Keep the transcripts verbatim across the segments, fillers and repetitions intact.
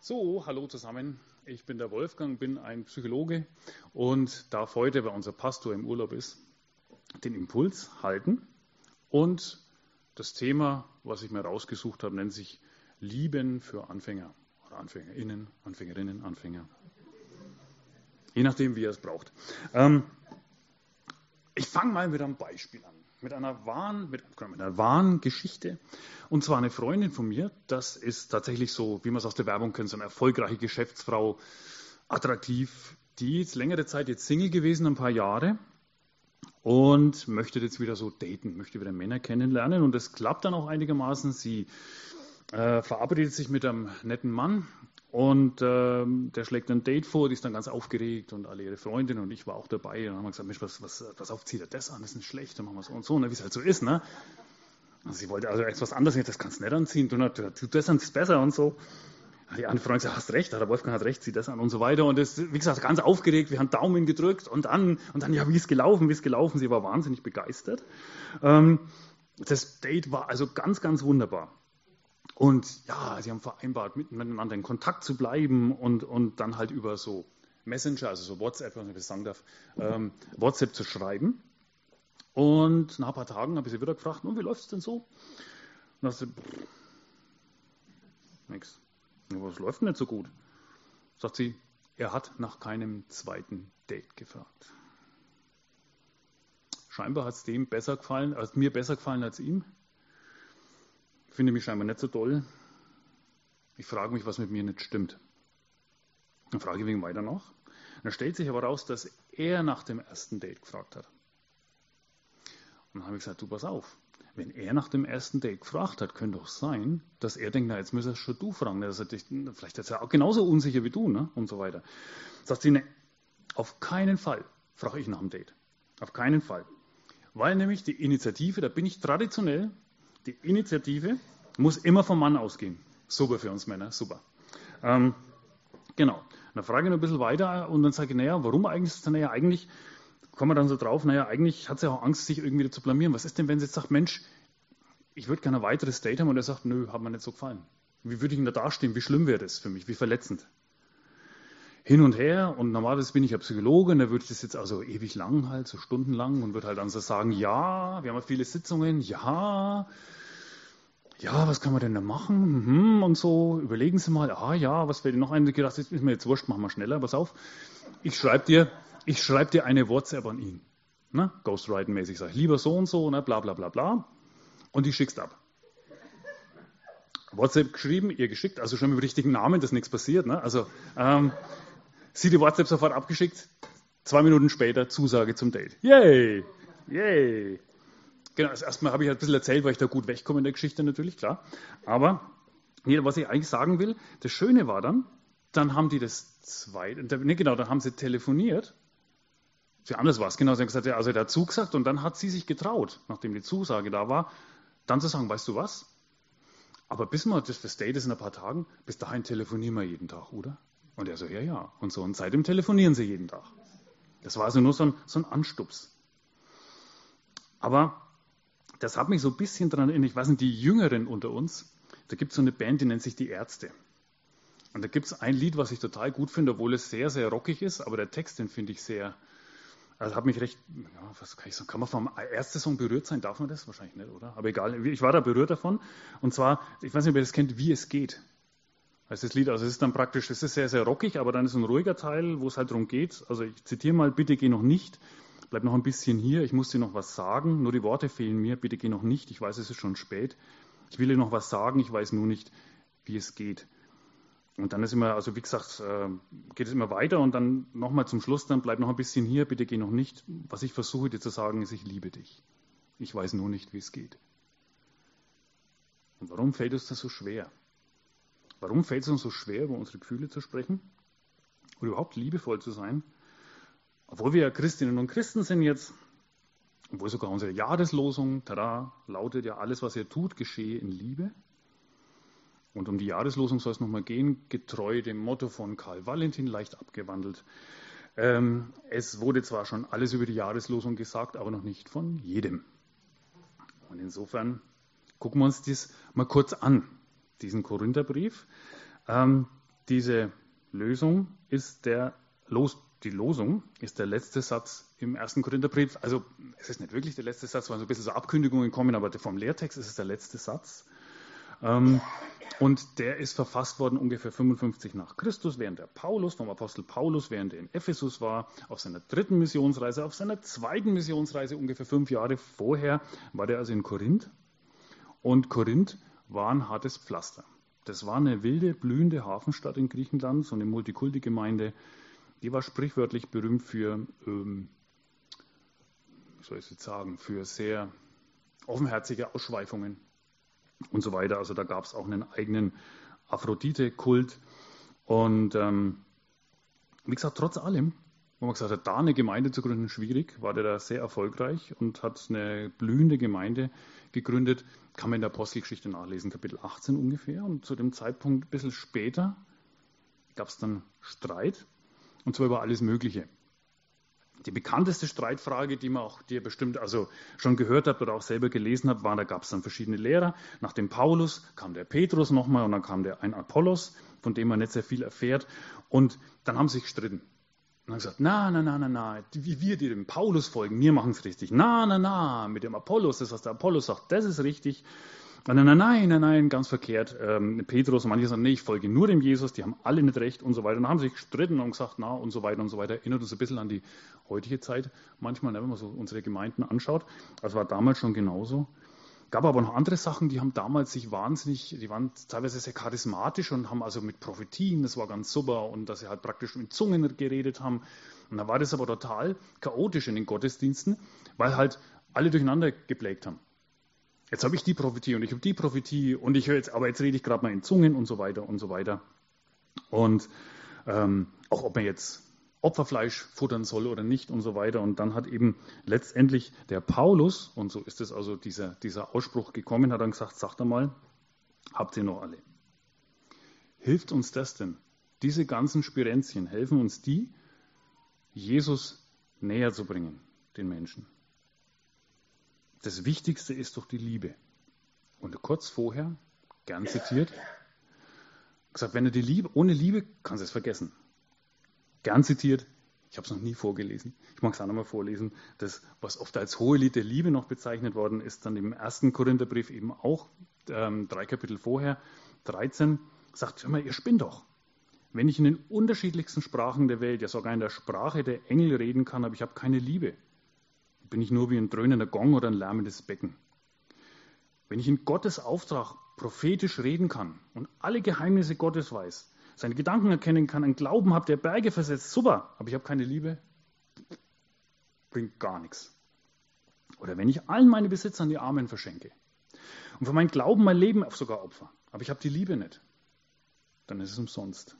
So, hallo zusammen. Ich bin der Wolfgang, bin ein Psychologe und darf heute, weil unser Pastor im Urlaub ist, den Impuls halten. Und das Thema, was ich mir rausgesucht habe, nennt sich Lieben für Anfänger oder AnfängerInnen, Anfängerinnen, Anfänger. Je nachdem, wie ihr es braucht. Ähm, ich fange mal mit einem Beispiel an. Mit einer wahren, mit, mit einer wahren Geschichte. Und zwar eine Freundin von mir, das ist tatsächlich so, wie man es aus der Werbung kennt, so eine erfolgreiche Geschäftsfrau, attraktiv, die ist längere Zeit jetzt Single gewesen, ein paar Jahre und möchte jetzt wieder so daten, möchte wieder Männer kennenlernen und das klappt dann auch einigermaßen. Sie äh, verabredet sich mit einem netten Mann und äh, der schlägt ein Date vor, die ist dann ganz aufgeregt und alle ihre Freundinnen und ich war auch dabei und dann haben wir gesagt, Mensch, was, was, was auf, zieht er das an, das ist nicht schlecht, dann machen wir es so und so, ne, wie es halt so ist, ne? Also sie wollte also etwas anderes, das kannst du nicht anziehen, du, du, du das an, das ist besser und so. Die andere Freundin sagt, hast recht, der Wolfgang hat recht, zieh das an und so weiter und das, wie gesagt, ganz aufgeregt, wir haben Daumen gedrückt und dann, und dann, ja, wie ist gelaufen, wie ist gelaufen, sie war wahnsinnig begeistert. Ähm, das Date war also ganz, ganz wunderbar. Und ja, sie haben vereinbart, miteinander in Kontakt zu bleiben und, und dann halt über so Messenger, also so WhatsApp, wenn ich das sagen darf, ähm, WhatsApp zu schreiben. Und nach ein paar Tagen habe ich sie wieder gefragt, und wie läuft es denn so? Und dann sagt sie, pff, nix. Was läuft denn nicht so gut? Sagt sie, er hat nach keinem zweiten Date gefragt. Scheinbar hat es dem besser gefallen, als mir besser gefallen als ihm. Ich finde mich scheinbar nicht so toll. Ich frage mich, was mit mir nicht stimmt. Dann frage ich wegen weiter nach. Dann stellt sich aber raus, dass er nach dem ersten Date gefragt hat. Und dann habe ich gesagt, du pass auf, wenn er nach dem ersten Date gefragt hat, könnte doch sein, dass er denkt, na jetzt müsste schon du fragen. Dass er dich, vielleicht ist er auch genauso unsicher wie du, ne? Und so weiter. Sagt sie, ne, auf keinen Fall frage ich nach dem Date. Auf keinen Fall. Weil nämlich die Initiative, da bin ich traditionell, die Initiative muss immer vom Mann ausgehen. Super für uns Männer, super. Ähm, genau. Dann frage ich noch ein bisschen weiter und dann sage ich, naja, warum eigentlich? Naja, eigentlich kommen wir dann so drauf, naja, eigentlich hat sie auch Angst, sich irgendwie zu blamieren. Was ist denn, wenn sie jetzt sagt, Mensch, ich würde gerne ein weiteres Date haben und er sagt, nö, hat mir nicht so gefallen. Wie würde ich denn da dastehen? Wie schlimm wäre das für mich? Wie verletzend? Hin und her und normalerweise bin ich ja Psychologe und da würde ich das jetzt also ewig lang halt, so stundenlang und würde halt dann so sagen, ja, wir haben ja viele Sitzungen, ja, ja, was kann man denn da machen? Mhm, und so, überlegen Sie mal, ah ja, was wäre denn noch ein? Gedacht, das ist mir jetzt wurscht, machen wir schneller, pass auf. Ich schreibe dir, ich schreibe dir eine WhatsApp an ihn. Ne? Ghostwriting-mäßig sage ich, lieber so und so, ne? Bla bla bla bla. Und die schickst ab. WhatsApp geschrieben, ihr geschickt, also schon mit dem richtigen Namen, dass nichts passiert. Ne? Also ähm, sie die WhatsApp sofort abgeschickt, zwei Minuten später Zusage zum Date. Yay! Yay! Genau, also erstmal habe ich halt ein bisschen erzählt, weil ich da gut wegkomme in der Geschichte natürlich, klar. Aber nee, was ich eigentlich sagen will, das Schöne war dann, dann haben die das zweite, ne, genau, dann haben sie telefoniert. Für anders war es, genau, sie haben gesagt, ja, also der hat zugesagt und dann hat sie sich getraut, nachdem die Zusage da war, dann zu sagen, weißt du was? Aber bis mal, das, das Date ist in ein paar Tagen, bis dahin telefonieren wir jeden Tag, oder? Und er so, ja, ja. Und so, und seitdem telefonieren sie jeden Tag. Das war also nur so ein, so ein Anstups. Aber das hat mich so ein bisschen daran erinnert, ich weiß nicht, die Jüngeren unter uns, da gibt es so eine Band, die nennt sich Die Ärzte. Und da gibt es ein Lied, was ich total gut finde, obwohl es sehr, sehr rockig ist, aber der Text, den finde ich sehr, also hat mich recht, ja, was kann ich sagen, kann man vom ersten Song berührt sein? Darf man das? Wahrscheinlich nicht, oder? Aber egal, ich war da berührt davon. Und zwar, ich weiß nicht, ob ihr das kennt, Wie es geht. Das ist das Lied, also es ist dann praktisch, es ist sehr, sehr rockig, aber dann ist ein ruhiger Teil, wo es halt darum geht, also ich zitiere mal, bitte geh noch nicht, bleib noch ein bisschen hier, ich muss dir noch was sagen, nur die Worte fehlen mir, bitte geh noch nicht, ich weiß, es ist schon spät, ich will dir noch was sagen, ich weiß nur nicht, wie es geht. Und dann ist immer, also wie gesagt, geht es immer weiter und dann nochmal zum Schluss, dann bleib noch ein bisschen hier, bitte geh noch nicht. Was ich versuche dir zu sagen, ist, ich liebe dich. Ich weiß nur nicht, wie es geht. Und warum fällt uns das so schwer? Warum fällt es uns so schwer, über unsere Gefühle zu sprechen? Oder überhaupt liebevoll zu sein? Obwohl wir ja Christinnen und Christen sind jetzt, obwohl sogar unsere Jahreslosung, tada, lautet ja, alles, was ihr tut, geschehe in Liebe. Und um die Jahreslosung soll es nochmal gehen, getreu dem Motto von Karl Valentin, leicht abgewandelt. Ähm, es wurde zwar schon alles über die Jahreslosung gesagt, aber noch nicht von jedem. Und insofern gucken wir uns das mal kurz an, diesen Korintherbrief. Ähm, diese Lösung ist der Los, die Losung ist der letzte Satz im ersten Korintherbrief. Also es ist nicht wirklich der letzte Satz, weil so ein bisschen so Abkündigungen kommen, aber vom Lehrtext ist es der letzte Satz. Ähm, und der ist verfasst worden ungefähr fünfundfünfzig nach Christus, während der Paulus, vom Apostel Paulus, während er in Ephesus war, auf seiner dritten Missionsreise, auf seiner zweiten Missionsreise, ungefähr fünf Jahre vorher, war der also in Korinth. Und Korinth war ein hartes Pflaster. Das war eine wilde, blühende Hafenstadt in Griechenland, so eine Multikulti-Gemeinde. Die war sprichwörtlich berühmt für, ähm, wie soll ich jetzt sagen, für sehr offenherzige Ausschweifungen und so weiter. Also da gab es auch einen eigenen Aphrodite-Kult. Und ähm, wie gesagt, trotz allem, wo man gesagt hat, da eine Gemeinde zu gründen, schwierig, war der da sehr erfolgreich und hat eine blühende Gemeinde gegründet. Kann man in der Apostelgeschichte nachlesen, Kapitel achtzehn ungefähr. Und zu dem Zeitpunkt, ein bisschen später, gab es dann Streit, und zwar über alles Mögliche. Die bekannteste Streitfrage, die man auch, die ihr bestimmt also schon gehört habt oder auch selber gelesen habt, war, da gab es dann verschiedene Lehrer. Nach dem Paulus kam der Petrus nochmal und dann kam der ein Apollos, von dem man nicht sehr viel erfährt. Und dann haben sie sich gestritten. Und haben gesagt, na, na, na, na, na, wie wir, die dem Paulus folgen, wir machen es richtig. Na, na, na, mit dem Apollos, das, was der Apollos sagt, das ist richtig. Nein, nein, nein, nein, nein, ganz verkehrt. Ähm, Petrus und manche sagen, nee, ich folge nur dem Jesus, die haben alle nicht recht und so weiter. Und dann haben sie sich gestritten und gesagt, na und so weiter und so weiter. Erinnert uns ein bisschen an die heutige Zeit manchmal, wenn man so unsere Gemeinden anschaut. Das war damals schon genauso. Gab aber noch andere Sachen, die haben damals sich wahnsinnig, die waren teilweise sehr charismatisch und haben also mit Prophetien, das war ganz super, und dass sie halt praktisch mit Zungen geredet haben. Und dann war das aber total chaotisch in den Gottesdiensten, weil halt alle durcheinander geblägt haben. Jetzt habe ich die Prophetie und ich habe die Prophetie und ich höre jetzt, aber jetzt rede ich gerade mal in Zungen und so weiter und so weiter. Und ähm, auch ob man jetzt Opferfleisch futtern soll oder nicht und so weiter. Und dann hat eben letztendlich der Paulus, und so ist es also dieser, dieser Ausspruch gekommen, hat dann gesagt, sagt einmal, habt ihr noch alle? Hilft uns das denn? Diese ganzen Spirenzchen, helfen uns die, Jesus näher zu bringen, den Menschen? Das Wichtigste ist doch die Liebe. Und kurz vorher, gern zitiert, gesagt, wenn er die Liebe, ohne Liebe, kannst du es vergessen. Gern zitiert, ich habe es noch nie vorgelesen, ich mag es auch noch mal vorlesen, das, was oft als Hohelied der Liebe noch bezeichnet worden ist, dann im ersten Korintherbrief eben auch, ähm, drei Kapitel vorher, dreizehn, sagt, hör mal, ihr spinnt doch. Wenn ich in den unterschiedlichsten Sprachen der Welt, ja sogar in der Sprache der Engel reden kann, aber ich habe keine Liebe, bin ich nur wie ein dröhnender Gong oder ein lärmendes Becken. Wenn ich in Gottes Auftrag prophetisch reden kann und alle Geheimnisse Gottes weiß, seine Gedanken erkennen kann, einen Glauben habe, der Berge versetzt, super, aber ich habe keine Liebe, bringt gar nichts. Oder wenn ich allen meine Besitzer an die Armen verschenke und für meinen Glauben mein Leben sogar opfer, aber ich habe die Liebe nicht, dann ist es umsonst.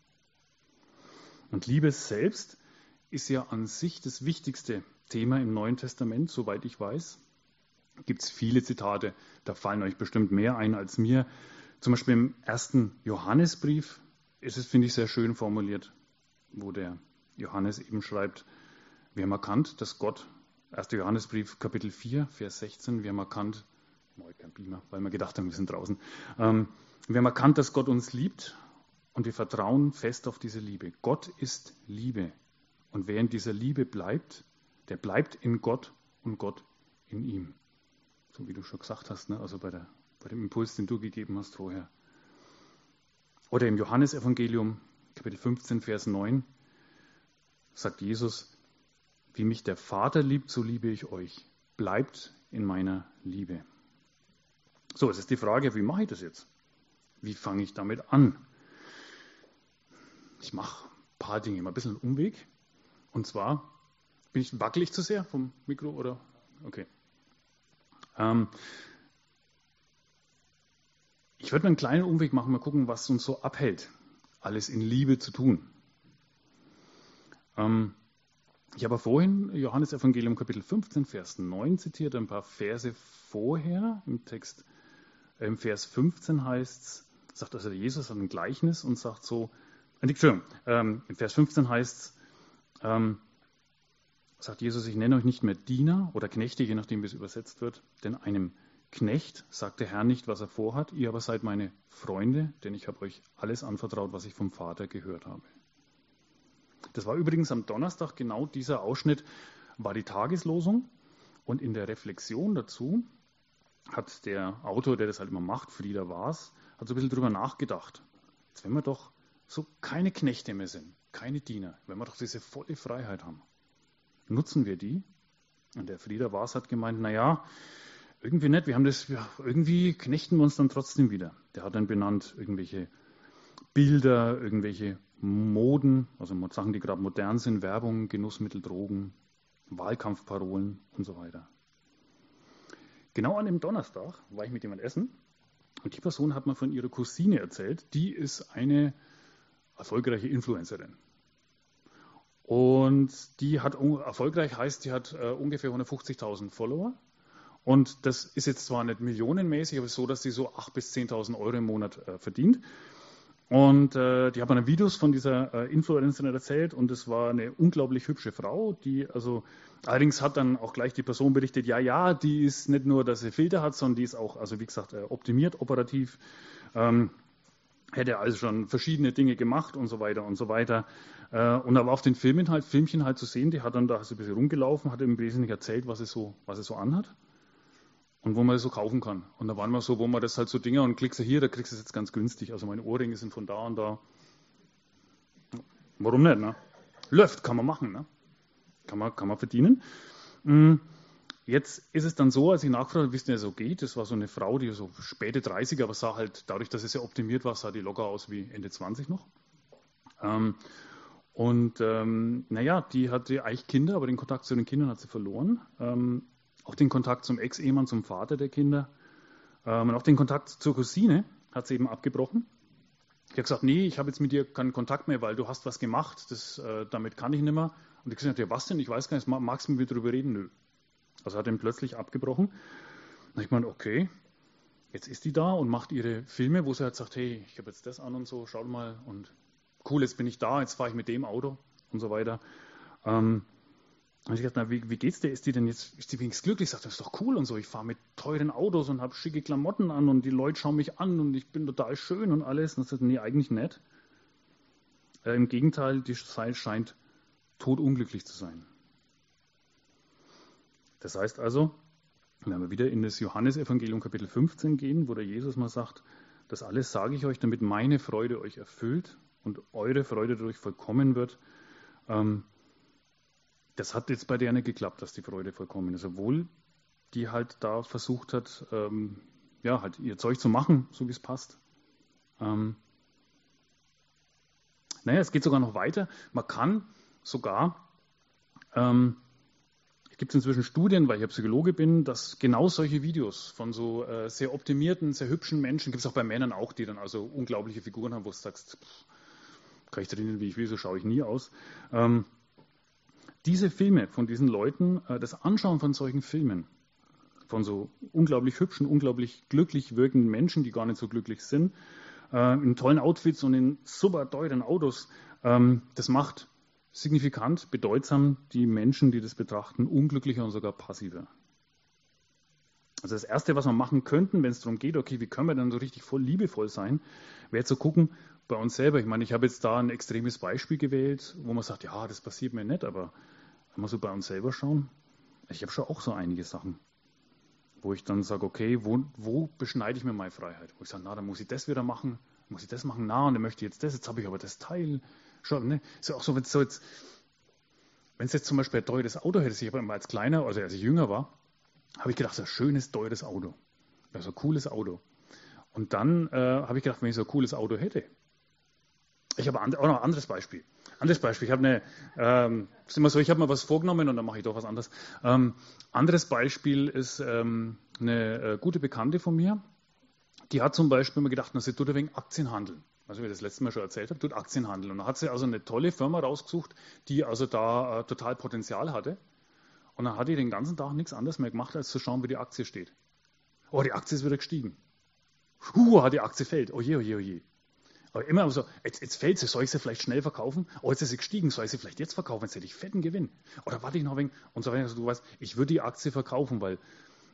Und Liebe selbst ist ja an sich das wichtigste Thema im Neuen Testament, soweit ich weiß. Gibt es viele Zitate, da fallen euch bestimmt mehr ein als mir. Zum Beispiel im ersten Johannesbrief ist es, finde ich, sehr schön formuliert, wo der Johannes eben schreibt, wir haben erkannt, dass Gott, erster Johannesbrief, Kapitel vier, Vers sechzehn, wir haben erkannt, oh, kein Beamer, weil wir gedacht haben, wir sind draußen, ähm, wir haben erkannt, dass Gott uns liebt und wir vertrauen fest auf diese Liebe. Gott ist Liebe und wer in dieser Liebe bleibt, der bleibt in Gott und Gott in ihm. So wie du schon gesagt hast, ne? Also bei, der, bei dem Impuls, den du gegeben hast vorher. Oder im Johannesevangelium, Kapitel fünfzehn, Vers neun, sagt Jesus, wie mich der Vater liebt, so liebe ich euch. Bleibt in meiner Liebe. So, es ist die Frage, wie mache ich das jetzt? Wie fange ich damit an? Ich mache ein paar Dinge, mal ein bisschen einen Umweg. Und zwar, bin ich wackelig zu sehr vom Mikro oder? Okay. Ähm, ich würde mal einen kleinen Umweg machen, mal gucken, was uns so abhält, alles in Liebe zu tun. Ähm, ich habe vorhin Johannes Evangelium Kapitel fünfzehn, Vers neun zitiert, ein paar Verse vorher im Text. Im Vers fünfzehn heißt es, sagt also Jesus hat ein Gleichnis und sagt so, Entschuldigung, ähm, im Vers fünfzehn heißt es, ähm, sagt Jesus, ich nenne euch nicht mehr Diener oder Knechte, je nachdem wie es übersetzt wird, denn einem Knecht sagt der Herr nicht, was er vorhat, ihr aber seid meine Freunde, denn ich habe euch alles anvertraut, was ich vom Vater gehört habe. Das war übrigens am Donnerstag, genau dieser Ausschnitt war die Tageslosung. Und in der Reflexion dazu hat der Autor, der das halt immer macht, Frieder Waas, hat so ein bisschen drüber nachgedacht. Jetzt, wenn wir doch so keine Knechte mehr sind, keine Diener, wenn wir doch diese volle Freiheit haben, nutzen wir die? Und der Frieder Waas hat gemeint, naja, irgendwie nicht, wir haben das, ja, irgendwie knechten wir uns dann trotzdem wieder. Der hat dann benannt irgendwelche Bilder, irgendwelche Moden, also Sachen, die gerade modern sind, Werbung, Genussmittel, Drogen, Wahlkampfparolen und so weiter. Genau an dem Donnerstag war ich mit jemandem essen und die Person hat mir von ihrer Cousine erzählt, die ist eine erfolgreiche Influencerin. Und die hat, erfolgreich heißt, die hat äh, ungefähr hundertfünfzigtausend Follower. Und das ist jetzt zwar nicht millionenmäßig, aber so, dass sie so achttausend bis zehntausend Euro im Monat äh, verdient. Und äh, die hat mir dann Videos von dieser äh, Influencerin erzählt und es war eine unglaublich hübsche Frau, die also, allerdings hat dann auch gleich die Person berichtet, ja, ja, die ist nicht nur, dass sie Filter hat, sondern die ist auch, also wie gesagt, äh, optimiert, operativ, ähm, hätte also schon verschiedene Dinge gemacht und so weiter und so weiter. Äh, und aber auf den Filmen halt, Filmchen halt zu sehen, die hat dann da so ein bisschen rumgelaufen, hat im Wesentlichen erzählt, was sie so, was sie so anhat. Und wo man das so kaufen kann. Und da waren wir so, wo man das halt so Dinge und klickst du hier, da kriegst du es jetzt ganz günstig. Also meine Ohrringe sind von da und da. Warum nicht, ne? Läuft, kann man machen, ne? Kann man, kann man verdienen. Jetzt ist es dann so, als ich nachgefragt habe, wie es denn so geht, das war so eine Frau, die so späte dreißiger, aber sah halt, dadurch, dass es ja optimiert war, sah die locker aus wie Ende zwanzig noch. Ähm, und ähm, naja, die hatte eigentlich Kinder, aber den Kontakt zu den Kindern hat sie verloren. Ähm, Auch den Kontakt zum Ex-Ehemann, zum Vater der Kinder. Ähm, und auch den Kontakt zur Cousine hat sie eben abgebrochen. Ich habe gesagt, nee, ich habe jetzt mit dir keinen Kontakt mehr, weil du hast was gemacht, das, äh, damit kann ich nicht mehr. Und ich gesagt, ja, was denn? Ich weiß gar nicht, magst du mit mir darüber reden? Nö. Also hat er ihn plötzlich abgebrochen. Und ich meine, okay, jetzt ist die da und macht ihre Filme, wo sie halt sagt, hey, ich habe jetzt das an und so, schau mal. Und cool, jetzt bin ich da, jetzt fahre ich mit dem Auto und so weiter. Ähm, Und ich dachte, na, wie, wie geht's dir? Ist die denn jetzt, ist die wenigstens glücklich? Ich sagte, das ist doch cool und so. Ich fahre mit teuren Autos und habe schicke Klamotten an und die Leute schauen mich an und ich bin total schön und alles. Und ich sagte, nee, eigentlich nicht. Äh, Im Gegenteil, die Zeit scheint todunglücklich zu sein. Das heißt also, wenn wir wieder in das Johannesevangelium Kapitel fünfzehn gehen, wo der Jesus mal sagt, das alles sage ich euch, damit meine Freude euch erfüllt und eure Freude dadurch vollkommen wird. Ähm, Das hat jetzt bei der nicht geklappt, dass die Freude vollkommen ist, obwohl die halt da versucht hat, ähm, ja, halt ihr Zeug zu machen, so wie es passt. Ähm, naja, es geht sogar noch weiter. Man kann sogar, ähm, es gibt inzwischen Studien, weil ich ja Psychologe bin, dass genau solche Videos von so äh, sehr optimierten, sehr hübschen Menschen, gibt es auch bei Männern auch, die dann also unglaubliche Figuren haben, wo du sagst, pff, kann ich trainieren, wie ich will, so schaue ich nie aus. Ähm, Diese Filme von diesen Leuten, das Anschauen von solchen Filmen, von so unglaublich hübschen, unglaublich glücklich wirkenden Menschen, die gar nicht so glücklich sind, in tollen Outfits und in super teuren Autos, das macht signifikant, bedeutsam die Menschen, die das betrachten, unglücklicher und sogar passiver. Also das Erste, was wir machen könnten, wenn es darum geht, okay, wie können wir dann so richtig voll liebevoll sein, wäre zu gucken, bei uns selber. Ich meine, ich habe jetzt da ein extremes Beispiel gewählt, wo man sagt, ja, das passiert mir nicht, aber wenn wir so bei uns selber schauen, ich habe schon auch so einige Sachen, wo ich dann sage, okay, wo, wo beschneide ich mir meine Freiheit? Wo ich sage, na, dann muss ich das wieder machen, muss ich das machen, na, und dann möchte ich jetzt das, jetzt habe ich aber das Teil. Schon, ne? Ist ja auch so, wenn es so jetzt, wenn es jetzt zum Beispiel ein teures Auto hätte, ich habe immer als kleiner, also als ich jünger war, habe ich gedacht, so ein schönes, teures Auto. Ja, so ein cooles Auto. Und dann äh, habe ich gedacht, wenn ich so ein cooles Auto hätte. Ich habe auch noch ein anderes Beispiel. Anderes Beispiel. Ich habe eine, ähm, ist immer so, ich habe mir was vorgenommen und dann mache ich doch was anderes. Ähm, anderes Beispiel ist ähm, eine äh, gute Bekannte von mir. Die hat zum Beispiel immer gedacht, na, sie tut ein wenig Aktien handeln. Also wie ich das letzte Mal schon erzählt habe, tut Aktien handeln. Und dann hat sie also eine tolle Firma rausgesucht, die also da äh, total Potenzial hatte. Und dann hat die den ganzen Tag nichts anderes mehr gemacht, als zu schauen, wie die Aktie steht. Oh, die Aktie ist wieder gestiegen. Huh, die Aktie fällt. Oje, oje, oje. Aber immer so, jetzt, jetzt fällt sie, soll ich sie vielleicht schnell verkaufen? Oh, jetzt ist sie gestiegen, soll ich sie vielleicht jetzt verkaufen? Jetzt hätte ich fetten Gewinn. Oder warte ich noch ein wenig? Und so weiter. Also, du weißt, ich würde die Aktie verkaufen, weil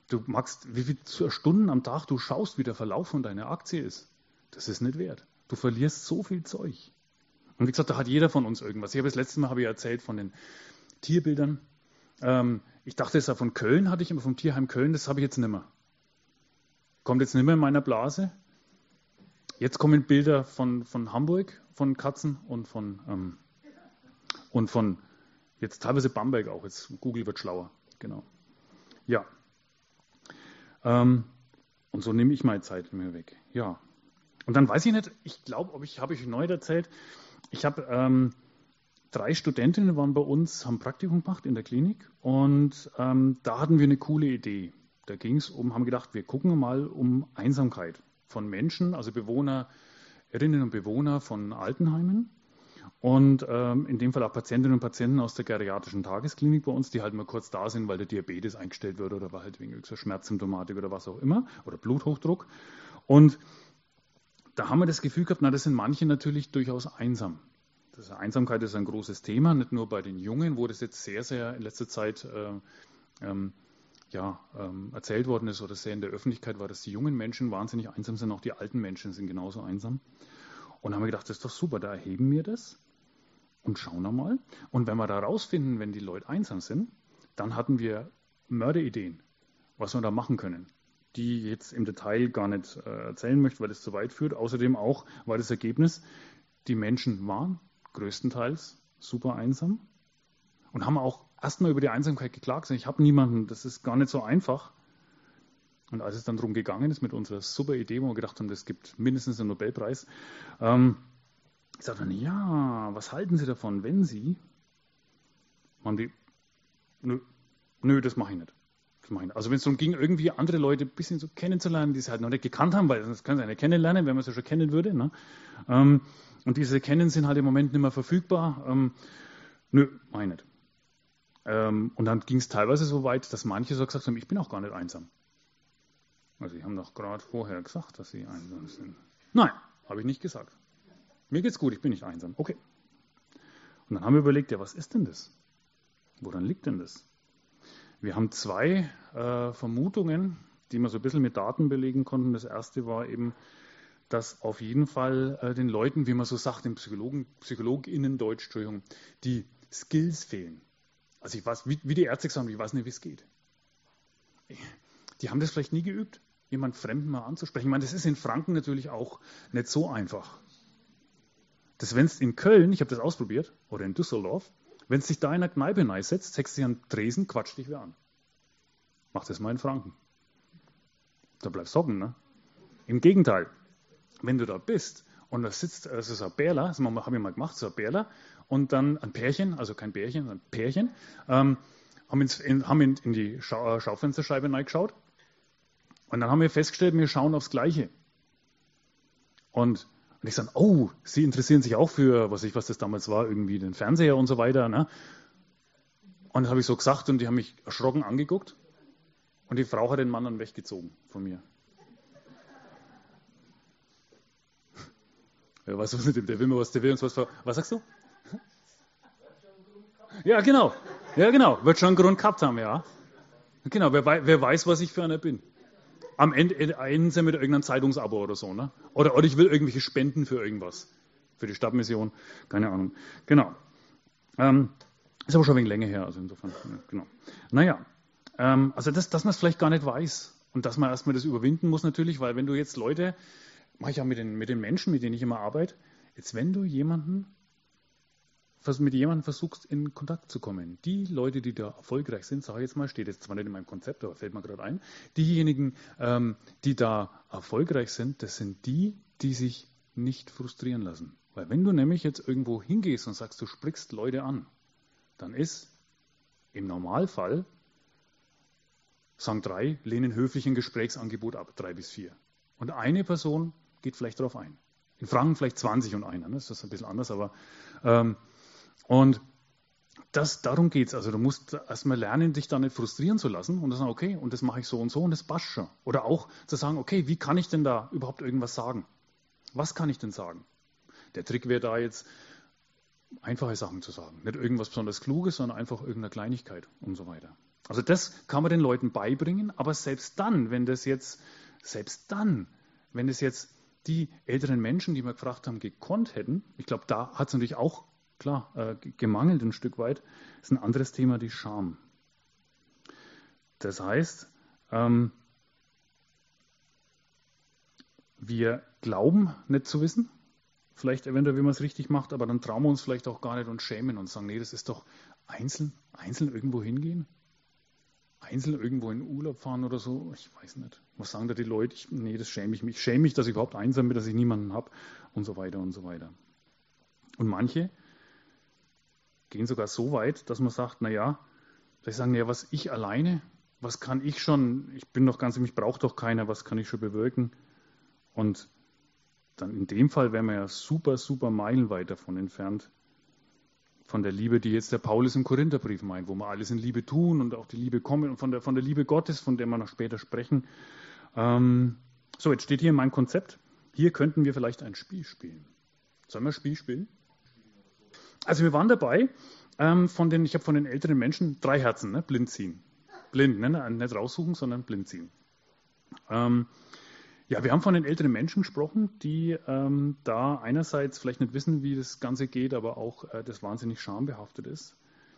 Du magst, wie viele Stunden am Tag du schaust, wie der Verlauf von deiner Aktie ist. Das ist nicht wert. Du verlierst so viel Zeug. Und wie gesagt, da hat jeder von uns irgendwas. Ich habe das letzte Mal habe ich erzählt von den Tierbildern. Ähm, ich dachte, es sei von Köln, hatte ich immer vom Tierheim Köln, das habe ich jetzt nicht mehr. Kommt jetzt nicht mehr in meiner Blase. Jetzt kommen Bilder von, von Hamburg, von Katzen und von, ähm, und von jetzt teilweise Bamberg auch. Jetzt Google wird schlauer. Genau. Ja. Ähm, und so nehme ich meine Zeit mir weg. Ja. Und dann weiß ich nicht, ich glaube, ob ich, habe ich neu erzählt, ich habe ähm, drei Studentinnen waren bei uns, haben Praktikum gemacht in der Klinik und ähm, da hatten wir eine coole Idee. Da ging es um, haben gedacht, wir gucken mal um Einsamkeit von Menschen, also Bewohnerinnen und Bewohner von Altenheimen und ähm, in dem Fall auch Patientinnen und Patienten aus der geriatrischen Tagesklinik bei uns, die halt mal kurz da sind, weil der Diabetes eingestellt wird oder weil halt wegen irgendeiner Schmerzsymptomatik oder was auch immer oder Bluthochdruck. Und da haben wir das Gefühl gehabt, na, das sind manche natürlich durchaus einsam. Das Einsamkeit ist ein großes Thema, nicht nur bei den Jungen, wo das jetzt sehr, sehr in letzter Zeit äh, ähm, ja, ähm, erzählt worden ist oder sehr in der Öffentlichkeit war, dass die jungen Menschen wahnsinnig einsam sind, auch die alten Menschen sind genauso einsam. Und haben wir gedacht, das ist doch super, da erheben wir das und schauen einmal. Und wenn wir da rausfinden, wenn die Leute einsam sind, dann hatten wir Mörderideen, was wir da machen können, die jetzt im Detail gar nicht äh, erzählen möchte, weil das zu weit führt. Außerdem auch war das Ergebnis, die Menschen waren größtenteils super einsam und haben auch erstmal über die Einsamkeit geklagt. Ich habe niemanden, das ist gar nicht so einfach. Und als es dann darum gegangen ist mit unserer super Idee, wo wir gedacht haben, das gibt mindestens einen Nobelpreis, ähm, sagt dann, ja, was halten Sie davon, wenn Sie, haben die, nö, nö, das mache ich nicht. Das mache ich nicht. Also wenn es darum ging, irgendwie andere Leute ein bisschen so kennenzulernen, die sie halt noch nicht gekannt haben, weil das können sie ja nicht kennenlernen, wenn man sie schon kennen würde. Ne? Ähm, und diese Kennen sind halt im Moment nicht mehr verfügbar. Ähm, nö, mache ich nicht. Ähm, und dann ging es teilweise so weit, dass manche so gesagt haben, ich bin auch gar nicht einsam. Also sie haben doch gerade vorher gesagt, dass sie einsam sind. Nein, habe ich nicht gesagt. Mir geht's gut, ich bin nicht einsam. Okay. Und dann haben wir überlegt, ja, was ist denn das? Woran liegt denn das? Wir haben zwei äh, Vermutungen, die wir so ein bisschen mit Daten belegen konnten. Das erste war eben, dass auf jeden Fall äh, den Leuten, wie man so sagt, den Psychologen, PsychologInnen Deutsch, Entschuldigung, die Skills fehlen. Also ich weiß, wie, wie die Ärzte sagen, ich weiß nicht, wie es geht. Die haben das vielleicht nie geübt, jemand Fremden mal anzusprechen. Ich meine, das ist in Franken natürlich auch nicht so einfach. Das, wenn es in Köln, ich habe das ausprobiert, oder in Düsseldorf, wenn es sich da in einer Kneipe reinsetzt, setzt sich an den Tresen, quatscht dich wer an. Mach das mal in Franken. Da bleibst du hocken, ne? Im Gegenteil, wenn du da bist und da sitzt, das ist ein Bärler, das habe ich mal gemacht, so ein Bärler, und dann ein Pärchen, also kein Bärchen, sondern ein Pärchen, ähm, haben, ins, in, haben in, in die Schau, Schaufensterscheibe reingeschaut und dann haben wir festgestellt, wir schauen aufs Gleiche. Und Und ich sage, oh, Sie interessieren sich auch für, was ich, was das damals war, irgendwie den Fernseher und so weiter. Ne? Und das habe ich so gesagt und die haben mich erschrocken angeguckt. Und die Frau hat den Mann dann weggezogen von mir. Ja, was ist mit dem? Der will mir was, der will uns was ver... Was sagst du? Ja, genau. Ja, genau. Wird schon einen Grund gehabt haben, ja. Genau, wer, wer weiß, was ich für einer bin. Am Ende enden sie mit irgendeinem Zeitungsabo oder so, ne? Oder, oder ich will irgendwelche Spenden für irgendwas. Für die Stadtmission, keine Ahnung. Genau. Ähm, ist aber schon ein wenig länger her, also insofern, ja, genau. Naja, ähm, also das, dass man es vielleicht gar nicht weiß und dass man erstmal das überwinden muss natürlich, weil wenn du jetzt Leute, mache ich auch mit den, mit den Menschen, mit denen ich immer arbeite, jetzt wenn du jemanden, mit jemandem versuchst, in Kontakt zu kommen. Die Leute, die da erfolgreich sind, sage ich jetzt mal, steht jetzt zwar nicht in meinem Konzept, aber fällt mir gerade ein, diejenigen, ähm, die da erfolgreich sind, das sind die, die sich nicht frustrieren lassen. Weil wenn du nämlich jetzt irgendwo hingehst und sagst, du sprichst Leute an, dann ist im Normalfall, sagen drei, lehnen höflich ein Gesprächsangebot ab, drei bis vier. Und eine Person geht vielleicht darauf ein. In Franken vielleicht zwanzig und einer, ne? Das ist ein bisschen anders, aber ähm, und das, darum geht es. Also du musst erstmal lernen, dich da nicht frustrieren zu lassen und dann sagen, okay, und das mache ich so und so und das passt schon. Oder auch zu sagen, okay, wie kann ich denn da überhaupt irgendwas sagen? Was kann ich denn sagen? Der Trick wäre da jetzt, einfache Sachen zu sagen. Nicht irgendwas besonders Kluges, sondern einfach irgendeine Kleinigkeit und so weiter. Also das kann man den Leuten beibringen, aber selbst dann, wenn das jetzt, selbst dann, wenn es jetzt die älteren Menschen, die wir gefragt haben, gekonnt hätten, ich glaube, da hat es natürlich auch, klar, äh, gemangelt ein Stück weit, ist ein anderes Thema, die Scham. Das heißt, ähm, wir glauben nicht zu wissen, vielleicht eventuell, wie man es richtig macht, aber dann trauen wir uns vielleicht auch gar nicht und schämen und sagen, nee, das ist doch einzeln, einzeln irgendwo hingehen. Einzeln irgendwo in Urlaub fahren oder so, ich weiß nicht. Was sagen da die Leute? Ich, nee, das schäme ich mich. Ich schäme mich, dass ich überhaupt einsam bin, dass ich niemanden habe und so weiter und so weiter. Und manche gehen sogar so weit, dass man sagt, naja, dass sie sagen, ja, was ich alleine, was kann ich schon, ich bin doch ganz, mich braucht doch keiner, was kann ich schon bewirken? Und dann in dem Fall wären wir ja super, super meilenweit davon entfernt, von der Liebe, die jetzt der Paulus im Korintherbrief meint, wo wir alles in Liebe tun und auch die Liebe kommen und von der, von der Liebe Gottes, von der wir noch später sprechen. Ähm, so, jetzt steht hier in meinem Konzept, hier könnten wir vielleicht ein Spiel spielen. Sollen wir ein Spiel spielen? Also wir waren dabei, ähm, von den, ich habe von den älteren Menschen drei Herzen, ne, blind ziehen. Blind, ne, nicht raussuchen, sondern blind ziehen. Ähm, Ja, wir haben von den älteren Menschen gesprochen, die ähm, da einerseits vielleicht nicht wissen, wie das Ganze geht, aber auch äh, das wahnsinnig schambehaftet ist.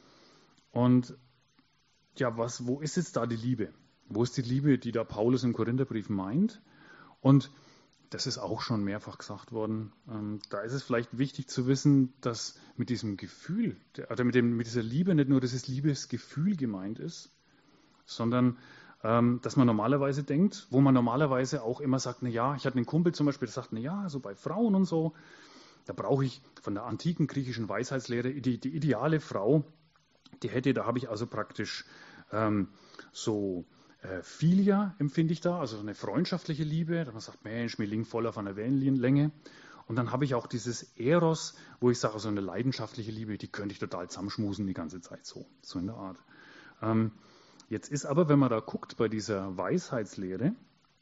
Und ja, was, wo ist jetzt da die Liebe? Wo ist die Liebe, die da Paulus im Korintherbrief meint? Und das ist auch schon mehrfach gesagt worden. Ähm, da ist es vielleicht wichtig zu wissen, dass mit diesem Gefühl, oder mit, dem, mit dieser Liebe nicht nur dieses Liebesgefühl gemeint ist, sondern dass man normalerweise denkt, wo man normalerweise auch immer sagt, na ja, ich hatte einen Kumpel zum Beispiel, der sagt, na ja, so bei Frauen und so, da brauche ich von der antiken griechischen Weisheitslehre die, die ideale Frau, die hätte, da habe ich also praktisch ähm, so äh, Philia empfinde ich da, also eine freundschaftliche Liebe, da man sagt, Mensch, mir liegt voll auf einer Wellenlänge. Und dann habe ich auch dieses Eros, wo ich sage, so eine leidenschaftliche Liebe, die könnte ich total zusammenschmusen die ganze Zeit, so, so in der Art. Ähm, Jetzt ist aber, wenn man da guckt bei dieser Weisheitslehre,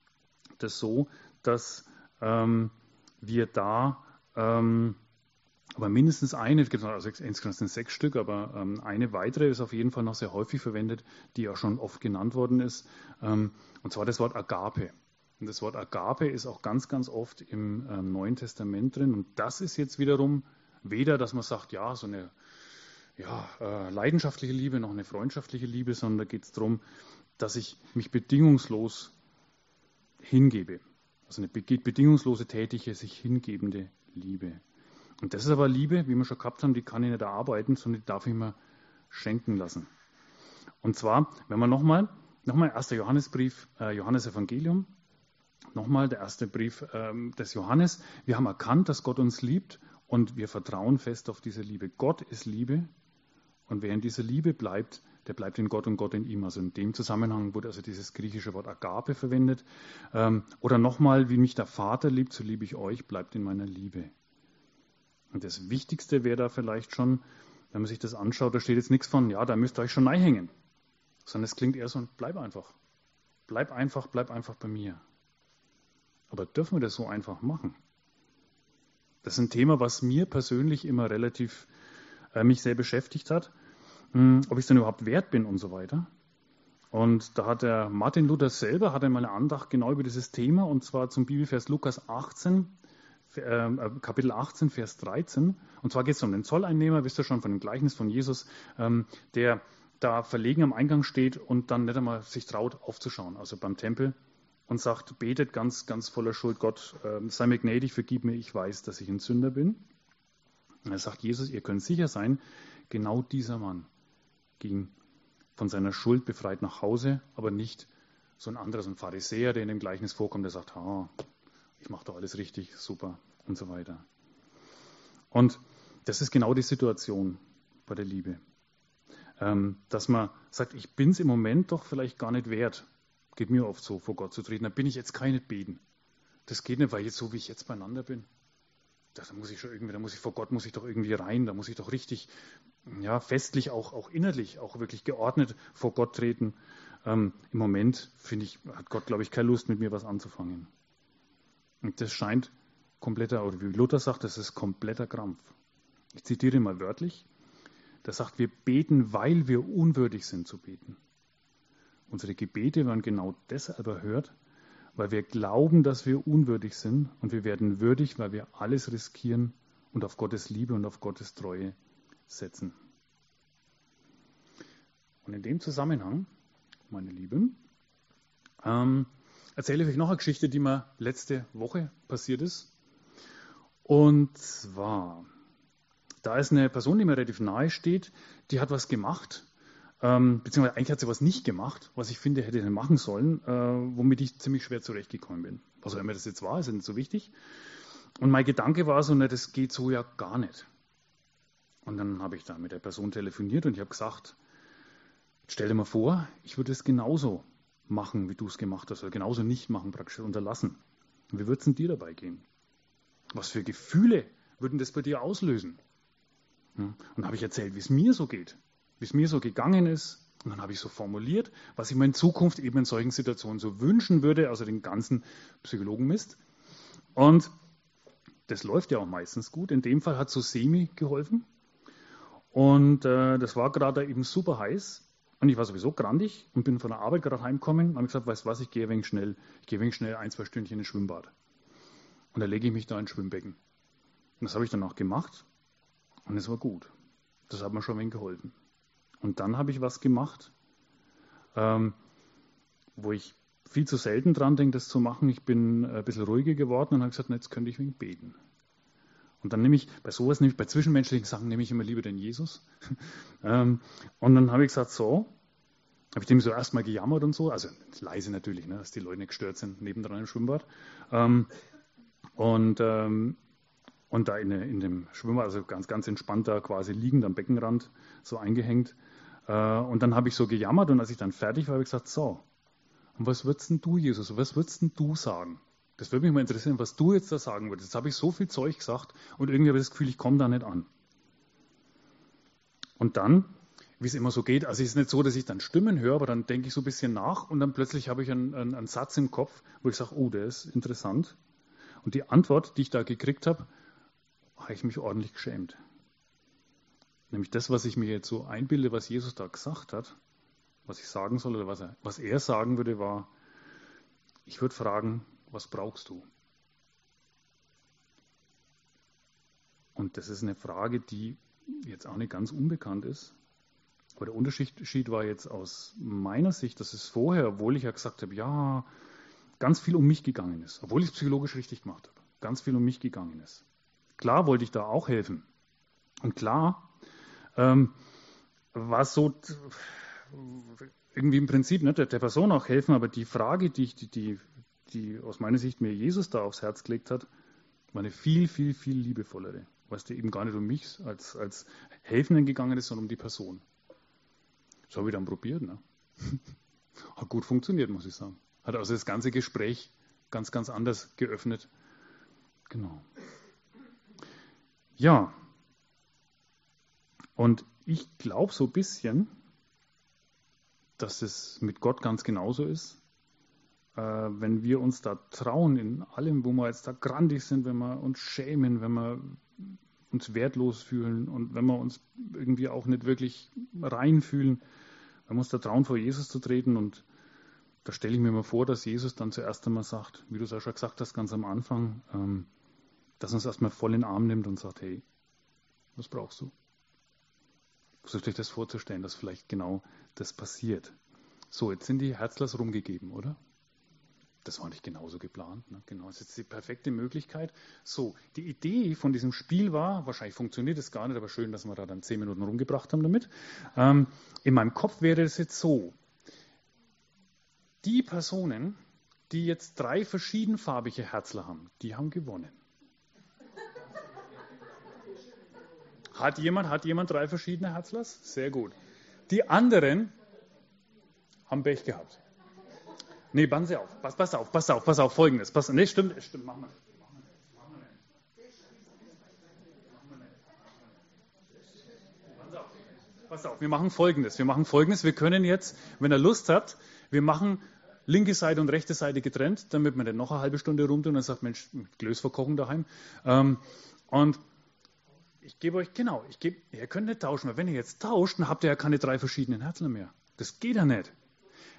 das so, dass ähm, wir da ähm, aber mindestens eine, also insgesamt sind sechs Stück, aber ähm, eine weitere ist auf jeden Fall noch sehr häufig verwendet, die auch schon oft genannt worden ist, ähm, und zwar das Wort Agape. Und das Wort Agape ist auch ganz, ganz oft im ähm, Neuen Testament drin. Und das ist jetzt wiederum weder, dass man sagt, ja, so eine ja, äh, leidenschaftliche Liebe, noch eine freundschaftliche Liebe, sondern da geht es darum, dass ich mich bedingungslos hingebe. Also eine bedingungslose, tätige, sich hingebende Liebe. Und das ist aber Liebe, wie wir schon gehabt haben, die kann ich nicht erarbeiten, sondern die darf ich mir schenken lassen. Und zwar, wenn wir nochmal, nochmal erster Johannesbrief, äh, Johannes Evangelium, nochmal der erste Brief ähm, des Johannes. Wir haben erkannt, dass Gott uns liebt und wir vertrauen fest auf diese Liebe. Gott ist Liebe. Und wer in dieser Liebe bleibt, der bleibt in Gott und Gott in ihm. Also in dem Zusammenhang wurde also dieses griechische Wort Agape verwendet. Ähm, oder nochmal, wie mich der Vater liebt, so liebe ich euch, bleibt in meiner Liebe. Und das Wichtigste wäre da vielleicht schon, wenn man sich das anschaut, da steht jetzt nichts von, ja, da müsst ihr euch schon reinhängen. Sondern es klingt eher so, bleib einfach. Bleib einfach, bleib einfach bei mir. Aber dürfen wir das so einfach machen? Das ist ein Thema, was mir persönlich immer relativ äh, mich sehr beschäftigt hat, mh, ob ich es denn überhaupt wert bin und so weiter. Und da hat der Martin Luther selber hat einmal eine Andacht genau über dieses Thema, und zwar zum Bibelvers Lukas achtzehn, äh, Kapitel achtzehn, Vers dreizehn. Und zwar geht es um den Zolleinnehmer, wisst ihr schon von dem Gleichnis von Jesus, ähm, der da verlegen am Eingang steht und dann nicht einmal sich traut aufzuschauen, also beim Tempel, und sagt, betet ganz, ganz voller Schuld, Gott, äh, sei mir gnädig, vergib mir, ich weiß, dass ich ein Sünder bin. Und er sagt Jesus, ihr könnt sicher sein, genau dieser Mann ging von seiner Schuld befreit nach Hause, aber nicht so ein anderer, so ein Pharisäer, der in dem Gleichnis vorkommt, der sagt, ha, ich mache doch alles richtig, super und so weiter. Und das ist genau die Situation bei der Liebe. Ähm, dass man sagt, ich bin es im Moment doch vielleicht gar nicht wert, geht mir oft so, vor Gott zu treten, da bin ich jetzt kein nicht beten. Das geht nicht, weil jetzt so wie ich jetzt beieinander bin. Da muss ich schon irgendwie, da muss ich vor Gott muss ich doch irgendwie rein, da muss ich doch richtig, ja, festlich, auch, auch innerlich, auch wirklich geordnet vor Gott treten. Ähm, Im Moment, finde ich, hat Gott, glaube ich, keine Lust, mit mir was anzufangen. Und das scheint kompletter, oder wie Luther sagt, das ist kompletter Krampf. Ich zitiere mal wörtlich. Der sagt, wir beten, weil wir unwürdig sind zu beten. Unsere Gebete werden genau deshalb erhört, weil wir glauben, dass wir unwürdig sind und wir werden würdig, weil wir alles riskieren und auf Gottes Liebe und auf Gottes Treue setzen. Und in dem Zusammenhang, meine Lieben, ähm, erzähle ich euch noch eine Geschichte, die mir letzte Woche passiert ist. Und zwar, da ist eine Person, die mir relativ nahe steht, die hat was gemacht, ähm, beziehungsweise eigentlich hat sie was nicht gemacht, was ich finde, hätte sie machen sollen, äh, womit ich ziemlich schwer zurechtgekommen bin. Was auch immer das jetzt war, ist nicht so wichtig. Und mein Gedanke war so, ne, das geht so ja gar nicht. Und dann habe ich da mit der Person telefoniert und ich habe gesagt, stell dir mal vor, ich würde es genauso machen, wie du es gemacht hast, oder genauso nicht machen, praktisch unterlassen. Und wie würde es denn dir dabei gehen? Was für Gefühle würden das bei dir auslösen? Ja, und dann habe ich erzählt, wie es mir so geht, wie es mir so gegangen ist. Und dann habe ich so formuliert, was ich mir in Zukunft eben in solchen Situationen so wünschen würde, also den ganzen Psychologenmist. Und das läuft ja auch meistens gut. In dem Fall hat so semi geholfen. Und äh, das war gerade eben super heiß. Und ich war sowieso grandig und bin von der Arbeit gerade heimgekommen und habe gesagt, weißt du was, ich gehe ein wenig schnell, ich gehe ein wenig schnell ein, zwei Stündchen ins Schwimmbad. Und da lege ich mich da ins Schwimmbecken. Und das habe ich dann auch gemacht und es war gut. Das hat mir schon ein wenig geholfen. Und dann habe ich was gemacht, ähm, wo ich viel zu selten dran denke, das zu machen. Ich bin ein bisschen ruhiger geworden und habe gesagt, na, jetzt könnte ich ein wenig beten. Und dann nehme ich, bei sowas nehme ich, bei zwischenmenschlichen Sachen nehme ich immer lieber den Jesus. ähm, und dann habe ich gesagt, so, habe ich dem so erstmal gejammert und so, also leise natürlich, ne, dass die Leute nicht gestört sind, nebendran im Schwimmbad. Ähm, und, ähm, und da in, in dem Schwimmbad, also ganz, ganz entspannt da quasi liegend am Beckenrand, so eingehängt. Äh, und dann habe ich so gejammert und als ich dann fertig war, habe ich gesagt, so, und was würdest denn du, Jesus, was würdest denn du sagen? Das würde mich mal interessieren, was du jetzt da sagen würdest. Jetzt habe ich so viel Zeug gesagt und irgendwie habe ich das Gefühl, ich komme da nicht an. Und dann, wie es immer so geht, also es ist nicht so, dass ich dann Stimmen höre, aber dann denke ich so ein bisschen nach und dann plötzlich habe ich einen, einen, einen Satz im Kopf, wo ich sage, oh, der ist interessant. Und die Antwort, die ich da gekriegt habe, habe ich mich ordentlich geschämt. Nämlich das, was ich mir jetzt so einbilde, was Jesus da gesagt hat, was ich sagen soll oder was er, was er sagen würde, war, ich würde fragen, was brauchst du? Und das ist eine Frage, die jetzt auch nicht ganz unbekannt ist. Aber der Unterschied war jetzt aus meiner Sicht, dass es vorher, obwohl ich ja gesagt habe, ja, ganz viel um mich gegangen ist. Obwohl ich es psychologisch richtig gemacht habe. Ganz viel um mich gegangen ist. Klar wollte ich da auch helfen. Und klar ähm, war es so irgendwie im Prinzip ne, der, der Person auch helfen, aber die Frage, die ich, die, die die aus meiner Sicht mir Jesus da aufs Herz gelegt hat, war eine viel, viel, viel liebevollere. Weil es eben gar nicht um mich als, als Helfenden gegangen ist, sondern um die Person. Das habe ich dann probiert. Ne? Hat gut funktioniert, muss ich sagen. Hat also das ganze Gespräch ganz, ganz anders geöffnet. Genau. Ja. Und ich glaube so ein bisschen, dass es mit Gott ganz genauso ist. Wenn wir uns da trauen, in allem, wo wir jetzt da grandig sind, wenn wir uns schämen, wenn wir uns wertlos fühlen und wenn wir uns irgendwie auch nicht wirklich reinfühlen, wenn wir uns da trauen, vor Jesus zu treten. Und da stelle ich mir mal vor, dass Jesus dann zuerst einmal sagt, wie du es auch schon gesagt hast, ganz am Anfang, ähm, dass er uns erstmal voll in den Arm nimmt und sagt, hey, was brauchst du? Versucht euch das vorzustellen, dass vielleicht genau das passiert. So, jetzt sind die Herzlers rumgegeben, oder? Das war nicht genauso geplant. Ne? Genau, das ist jetzt die perfekte Möglichkeit. So, die Idee von diesem Spiel war, wahrscheinlich funktioniert es gar nicht, aber schön, dass wir da dann zehn Minuten rumgebracht haben damit. Ähm, in meinem Kopf wäre es jetzt so, die Personen, die jetzt drei verschiedenfarbige Herzler haben, die haben gewonnen. Hat jemand, hat jemand drei verschiedene Herzlers? Sehr gut. Die anderen haben Pech gehabt. Nee, passen Sie auf, pass, pass auf, pass auf, pass auf, Folgendes. Pass, nee, stimmt, stimmt, machen wir nicht. Pass auf, wir machen Folgendes. Wir machen Folgendes. Wir können jetzt, wenn er Lust hat, wir machen linke Seite und rechte Seite getrennt, damit wir nicht noch eine halbe Stunde rumtun und dann sagt, Mensch, Klöß verkochen daheim. Ähm, und ich gebe euch, genau, ich gebe, ihr könnt nicht tauschen, weil wenn ihr jetzt tauscht, dann habt ihr ja keine drei verschiedenen Herzen mehr. Das geht ja nicht.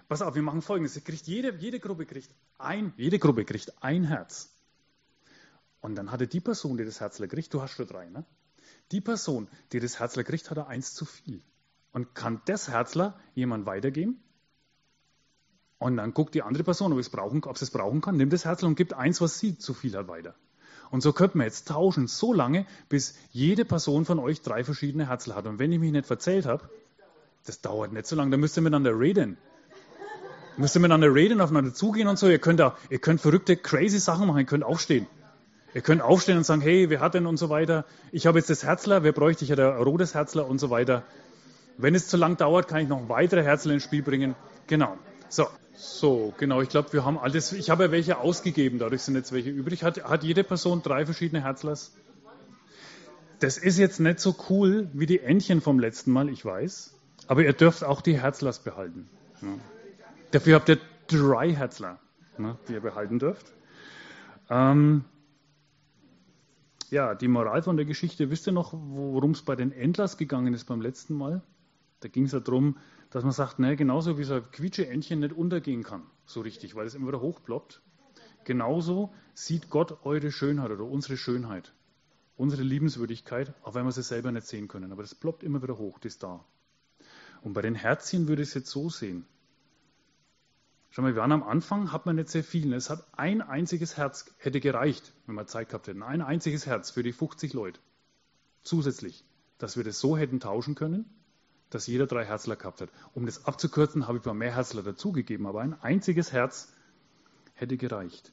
Pass auf, wir machen Folgendes. Kriegt jede, jede, Gruppe kriegt ein, jede Gruppe kriegt ein Herz. Und dann hatte die Person, die das Herzler kriegt, du hast schon drei, ne? Die Person, die das Herzler kriegt, hat er eins zu viel. Und kann das Herzler jemand weitergeben? Und dann guckt die andere Person, ob es brauchen, ob sie es brauchen kann, nimmt das Herzler und gibt eins, was sie zu viel hat, weiter. Und so könnten wir jetzt tauschen, so lange, bis jede Person von euch drei verschiedene Herzler hat. Und wenn ich mich nicht verzählt habe, das dauert nicht so lange, dann müsst ihr miteinander reden. Müsst ihr miteinander reden, aufeinander zugehen und so. Ihr könnt, auch, ihr könnt verrückte, crazy Sachen machen, ihr könnt aufstehen. Ihr könnt aufstehen und sagen, hey, wer hat denn und so weiter. Ich habe jetzt das Herzler, wer bräuchte ich? Ja, der rotes Herzler und so weiter. Wenn es zu lang dauert, kann ich noch weitere Herzler ins Spiel bringen. Genau. So, so genau. Ich glaube, wir haben alles. Ich habe ja welche ausgegeben, dadurch sind jetzt welche übrig. Hat, hat jede Person drei verschiedene Herzlers? Das ist jetzt nicht so cool wie die Entchen vom letzten Mal, ich weiß. Aber ihr dürft auch die Herzlers behalten. Ja. Dafür habt ihr drei Herzler, ne, die ihr behalten dürft. Ähm, Ja, die Moral von der Geschichte, wisst ihr noch, worum es bei den Endlers gegangen ist beim letzten Mal? Da ging es ja darum, dass man sagt, ne, genauso wie so ein Quietsche-Entchen nicht untergehen kann, so richtig, weil es immer wieder hochploppt. Genauso sieht Gott eure Schönheit oder unsere Schönheit, unsere Liebenswürdigkeit, auch wenn wir sie selber nicht sehen können. Aber das ploppt immer wieder hoch, das ist da. Und bei den Herzchen würde ich es jetzt so sehen. Schau mal, wir waren am Anfang, hat man nicht sehr viel. Es hat ein einziges Herz, hätte gereicht, wenn wir Zeit gehabt hätten. Ein einziges Herz für die fünfzig Leute. Zusätzlich, dass wir das so hätten tauschen können, dass jeder drei Herzler gehabt hat. Um das abzukürzen, habe ich mal mehr Herzler dazugegeben, aber ein einziges Herz hätte gereicht.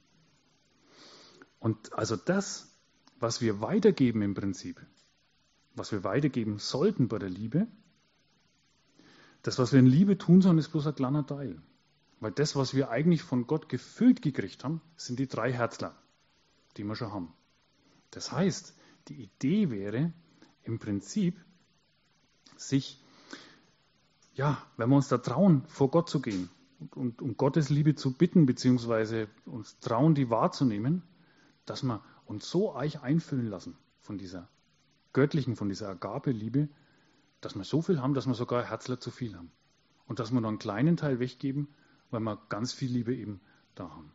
Und also das, was wir weitergeben im Prinzip, was wir weitergeben sollten bei der Liebe, das, was wir in Liebe tun sollen, ist bloß ein kleiner Teil. Weil das, was wir eigentlich von Gott gefüllt gekriegt haben, sind die drei Herzler, die wir schon haben. Das heißt, die Idee wäre im Prinzip, sich, ja, wenn wir uns da trauen, vor Gott zu gehen und, und um Gottes Liebe zu bitten, beziehungsweise uns trauen, die wahrzunehmen, dass wir uns so eich einfüllen lassen von dieser göttlichen, von dieser Agape-Liebe, dass wir so viel haben, dass wir sogar Herzler zu viel haben. Und dass wir noch einen kleinen Teil weggeben, weil wir ganz viel Liebe eben da haben.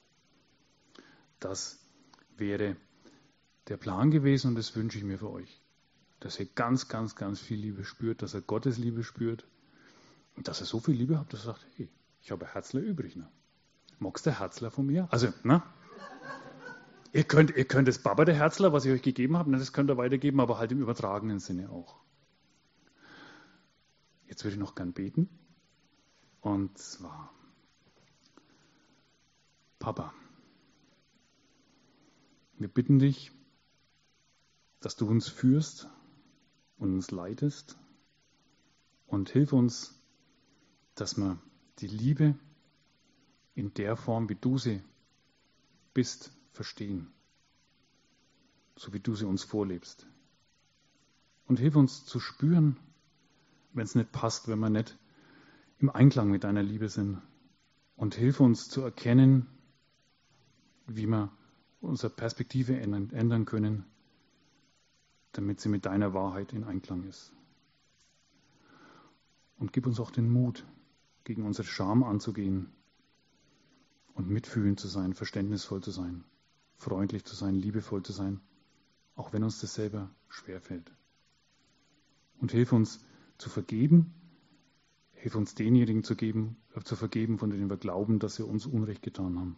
Das wäre der Plan gewesen und das wünsche ich mir für euch. Dass ihr ganz, ganz, ganz viel Liebe spürt, dass ihr Gottes Liebe spürt und dass ihr so viel Liebe habt, dass ihr sagt, hey, ich habe Herzler übrig. Ne? Magst du Herzler von mir? Also, ne? Ihr könnt, ihr könnt das Baba der Herzler, was ich euch gegeben habe, ne, das könnt ihr weitergeben, aber halt im übertragenen Sinne auch. Jetzt würde ich noch gern beten. Und zwar, Papa, wir bitten dich, dass du uns führst und uns leitest und hilf uns, dass wir die Liebe in der Form, wie du sie bist, verstehen, so wie du sie uns vorlebst. Und hilf uns zu spüren, wenn es nicht passt, wenn wir nicht im Einklang mit deiner Liebe sind. Und hilf uns zu erkennen, wie wir unsere Perspektive ändern können, damit sie mit deiner Wahrheit in Einklang ist. Und gib uns auch den Mut, gegen unsere Scham anzugehen und mitfühlend zu sein, verständnisvoll zu sein, freundlich zu sein, liebevoll zu sein, auch wenn uns das selber schwerfällt. Und hilf uns zu vergeben, hilf uns denjenigen zu, geben, äh, zu vergeben, von denen wir glauben, dass sie uns Unrecht getan haben.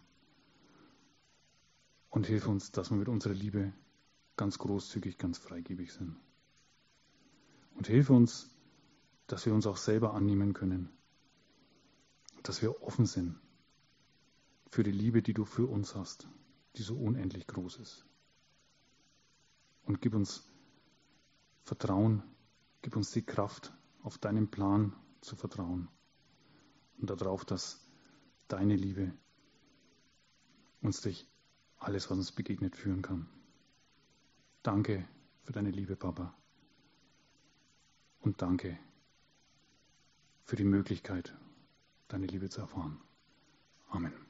Und hilf uns, dass wir mit unserer Liebe ganz großzügig, ganz freigebig sind. Und hilf uns, dass wir uns auch selber annehmen können, dass wir offen sind für die Liebe, die du für uns hast, die so unendlich groß ist. Und gib uns Vertrauen, gib uns die Kraft, auf deinen Plan zu vertrauen und darauf, dass deine Liebe uns durch alles, was uns begegnet, führen kann. Danke für deine Liebe, Papa. Und danke für die Möglichkeit, deine Liebe zu erfahren. Amen.